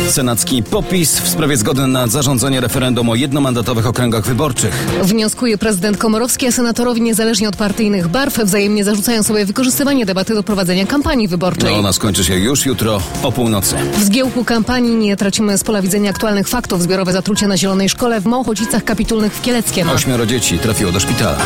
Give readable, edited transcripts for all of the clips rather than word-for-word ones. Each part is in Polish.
Senacki popis w sprawie zgody na zarządzenie referendum o jednomandatowych okręgach wyborczych. Wnioskuje prezydent Komorowski, a senatorowie niezależnie od partyjnych barw wzajemnie zarzucają sobie wykorzystywanie debaty do prowadzenia kampanii wyborczej. Ona skończy się już jutro o północy. W zgiełku kampanii nie tracimy z pola widzenia aktualnych faktów. Zbiorowe zatrucie na Zielonej Szkole w Małchocicach Kapitulnych w Kieleckiem. 8 dzieci trafiło do szpitala.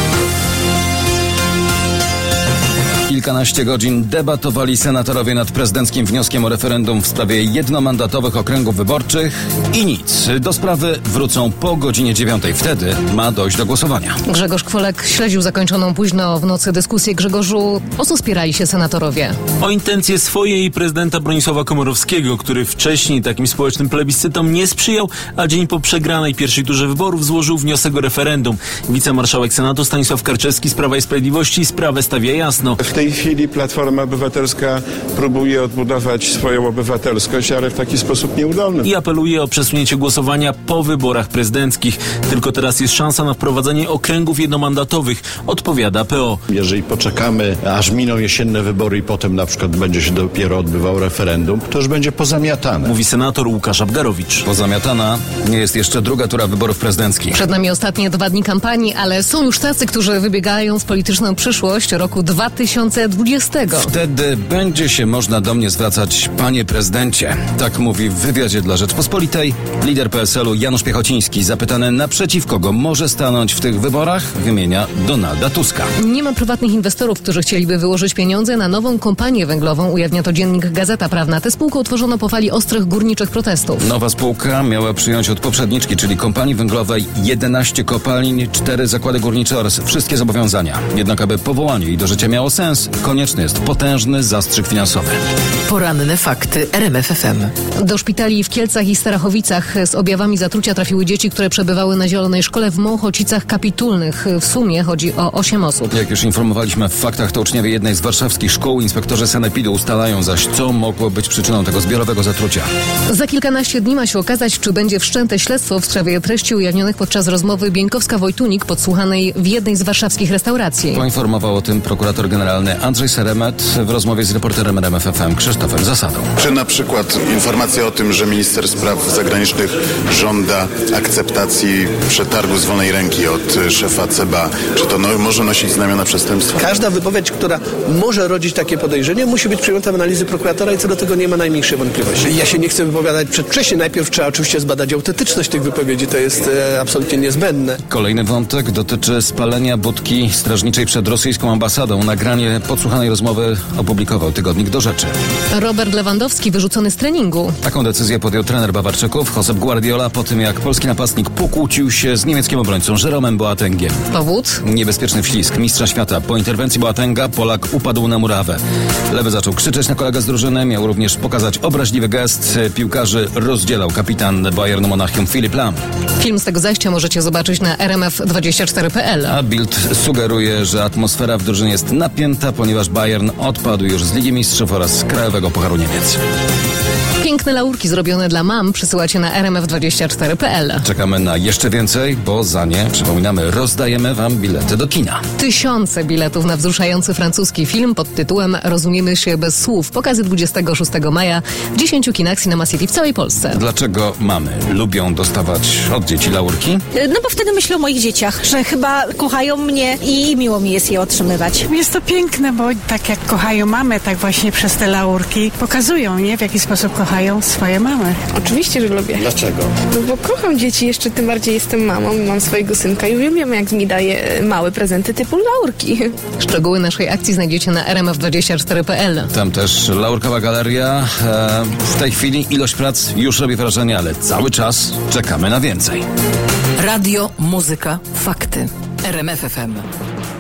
Kilkanaście godzin debatowali senatorowie nad prezydenckim wnioskiem o referendum w sprawie jednomandatowych okręgów wyborczych i nic. Do sprawy wrócą po godzinie 9. Wtedy ma dojść do głosowania. Grzegorz Kwolek śledził zakończoną późno w nocy dyskusję. Grzegorzu, o co spierali się senatorowie? O intencje swoje i prezydenta Bronisława Komorowskiego, który wcześniej takim społecznym plebiscytom nie sprzyjał, a dzień po przegranej pierwszej turze wyborów złożył wniosek o referendum. Wicemarszałek Senatu Stanisław Karczewski z Prawa i Sprawiedliwości sprawę stawia jasno. W tej chwili Platforma Obywatelska próbuje odbudować swoją obywatelskość, ale w taki sposób nieudolny. I apeluje o przesunięcie głosowania po wyborach prezydenckich. Tylko teraz jest szansa na wprowadzenie okręgów jednomandatowych, odpowiada PO. Jeżeli poczekamy, aż miną jesienne wybory i potem na przykład będzie się dopiero odbywał referendum, to już będzie pozamiatane. Mówi senator Łukasz Abgarowicz. Pozamiatana nie jest jeszcze druga tura wyborów prezydenckich. Przed nami ostatnie 2 dni kampanii, ale są już tacy, którzy wybiegają w polityczną przyszłość roku 2020. Wtedy będzie się można do mnie zwracać, panie prezydencie. Tak mówi w wywiadzie dla Rzeczpospolitej lider PSL-u Janusz Piechociński. Zapytany, naprzeciw kogo może stanąć w tych wyborach, wymienia Donalda Tuska. Nie ma prywatnych inwestorów, którzy chcieliby wyłożyć pieniądze na nową kompanię węglową, ujawnia to dziennik Gazeta Prawna. Tę spółkę utworzono po fali ostrych górniczych protestów. Nowa spółka miała przyjąć od poprzedniczki, czyli kompanii węglowej, 11 kopalń, 4 zakłady górnicze oraz wszystkie zobowiązania. Jednak aby powołanie jej do życia miało sens, konieczny jest potężny zastrzyk finansowy. Poranne fakty RMF FM. Do szpitali w Kielcach i Starachowicach z objawami zatrucia trafiły dzieci, które przebywały na Zielonej Szkole w Małchocicach Kapitulnych. W sumie chodzi o 8 osób. Jak już informowaliśmy w faktach, to uczniowie jednej z warszawskich szkół, inspektorzy sanepidu ustalają zaś, co mogło być przyczyną tego zbiorowego zatrucia. Za kilkanaście dni ma się okazać, czy będzie wszczęte śledztwo w sprawie treści ujawnionych podczas rozmowy Bieńkowska-Wojtunik podsłuchanej w jednej z warszawskich restauracji. Poinformował o tym prokurator generalny Andrzej Seremet w rozmowie z reporterem RMF FM Krzysztofem Zasadą. Czy na przykład informacja o tym, że minister spraw zagranicznych żąda akceptacji przetargu z wolnej ręki od szefa CBA, czy to może nosić znamiona przestępstwa? Każda wypowiedź, która może rodzić takie podejrzenie, musi być przyjęta w analizy prokuratora i co do tego nie ma najmniejszej wątpliwości. Ja się nie chcę wypowiadać przedwcześnie. Najpierw trzeba oczywiście zbadać autentyczność tych wypowiedzi. To jest absolutnie niezbędne. Kolejny wątek dotyczy spalenia budki strażniczej przed rosyjską ambasadą. Nagranie podsłuchanej rozmowy opublikował tygodnik Do Rzeczy. Robert Lewandowski wyrzucony z treningu. Taką decyzję podjął trener Bawarczyków, Josep Guardiola, po tym jak polski napastnik pokłócił się z niemieckim obrońcą Jeromem Boatengiem. Powód? Niebezpieczny wślizg mistrza świata. Po interwencji Boatenga Polak upadł na murawę. Lewy zaczął krzyczeć na kolegę z drużyny, miał również pokazać obraźliwy gest. Piłkarzy rozdzielał kapitan Bayernu Monachium Filip Lam. Film z tego zajścia możecie zobaczyć na rmf24.pl. A Bild sugeruje, że atmosfera w drużynie jest napięta, ponieważ Bayern odpadł już z Ligi Mistrzów oraz z Krajowego Pucharu Niemiec. Piękne laurki zrobione dla mam przysyłacie na rmf24.pl. Czekamy na jeszcze więcej, bo za nie, przypominamy, rozdajemy wam bilety do kina. Tysiące biletów na wzruszający francuski film pod tytułem Rozumiemy się bez słów. Pokazy 26 maja w 10 kinach Cinema City w całej Polsce. Dlaczego mamy lubią dostawać od dzieci laurki? No bo wtedy myślę o moich dzieciach, że chyba kochają mnie i miło mi jest je otrzymywać. Jest to piękne, bo tak jak kochają mamę, tak właśnie przez te laurki pokazują, nie? W jaki sposób kochają swoje mamy. Oczywiście, że lubię. Dlaczego? No bo kocham dzieci, jeszcze tym bardziej jestem mamą, mam swojego synka i uwielbiam, jak mi daje małe prezenty typu laurki. Szczegóły naszej akcji znajdziecie na rmf24.pl. Tam też laurkowa galeria. W tej chwili ilość prac już robi wrażenie, ale cały czas czekamy na więcej. Radio, muzyka, fakty. RMF FM.